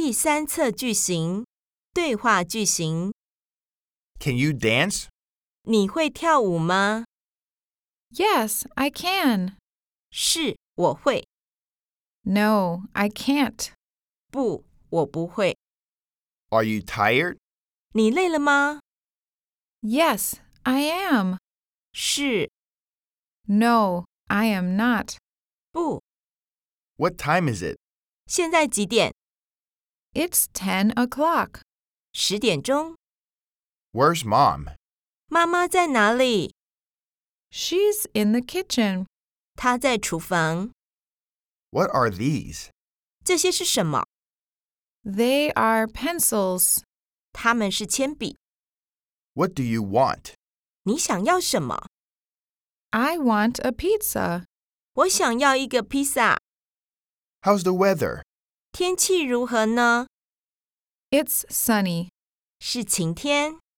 第三册句型，对话句型。 Can you dance? 你会跳舞吗？ Yes, I can. 是，我会。 No, I can't. 不，我不会。 Are you tired? 你累了吗？ Yes, I am. 是， No, I am not. 不。 What time is it? 现在几点？ It's 10 o'clock. 10点钟。 Where's Mom? 妈妈在哪里？ She's in the kitchen. 她在厨房。 What are these? 这些是什么？ They are pencils. 它们是铅笔。 What do you want? 你想要什么？ I want a pizza. 我想要一个披萨。 How's the weather? 天气如何呢？ It's sunny. 是晴天。